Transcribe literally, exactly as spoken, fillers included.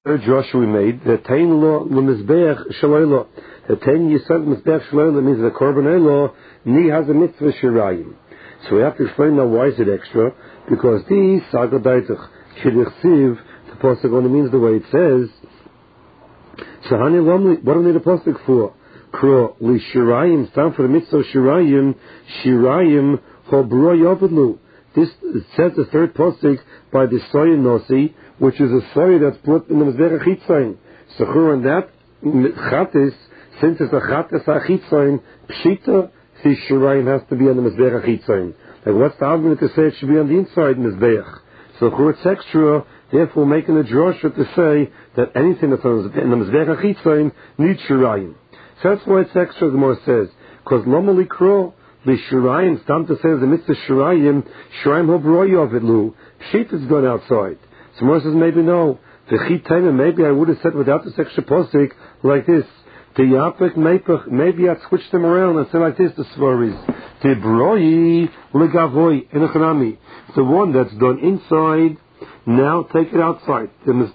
Joshua we made the tain law lemizbeach shalaylo. The tain yisad mizbeach shalaylo means the korban elo ni has a mitzvah shirayim. So we have to explain now why is it extra, because these sagadaitach kirichsiv the pasuk only means the way it says. So hani lomli, what do we need a pasuk for? Kro li shirayim stand for the mitzvah shirayim shirayim hobro yovedlu. This says the third pasuk by the soy nosi, which is a soy that's put in the mizbeach chitzayin. So on that chatis, since it's a chatis achitzayin, pshita, the shirayim has to be on the mizbeach chitzayin. Like what's the argument to say it should be on the inside mizbeach? So it's extra. Therefore, making a drasha to say that anything that's on the mizbeach chitzayin needs shirayim. So that's why it's extra. The Gemara says because normally kro. The shirayim, stam to say the mitzvah shirayim, shirayim hobroy yovedlu. Pshit is gone outside. So Moses says maybe no. The chitayim, maybe I would have said without this extra posik like this. The yapik mepech, maybe I'd switch them around and say like this. The svar is the broi legavoy enochanami. The one that's done inside, now take it outside. The